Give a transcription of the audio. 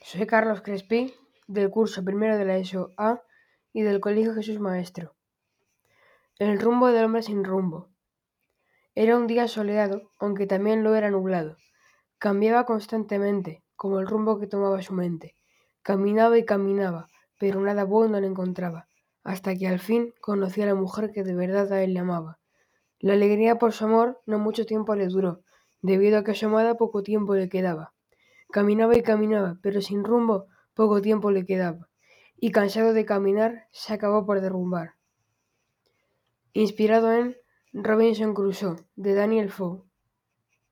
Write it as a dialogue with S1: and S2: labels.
S1: Soy Carlos Crespi, del curso primero de la ESO A y del Colegio Jesús Maestro. El rumbo del hombre sin rumbo. Era un día soleado, aunque también lo era nublado. Cambiaba constantemente, como el rumbo que tomaba su mente. Caminaba y caminaba, pero nada bueno le encontraba, hasta que al fin conoció a la mujer que de verdad a él le amaba. La alegría por su amor no mucho tiempo le duró, debido a que a su amada poco tiempo le quedaba. Caminaba y caminaba, pero sin rumbo poco tiempo le quedaba, y cansado de caminar, se acabó por derrumbar. Inspirado en Robinson Crusoe, de Daniel Defoe.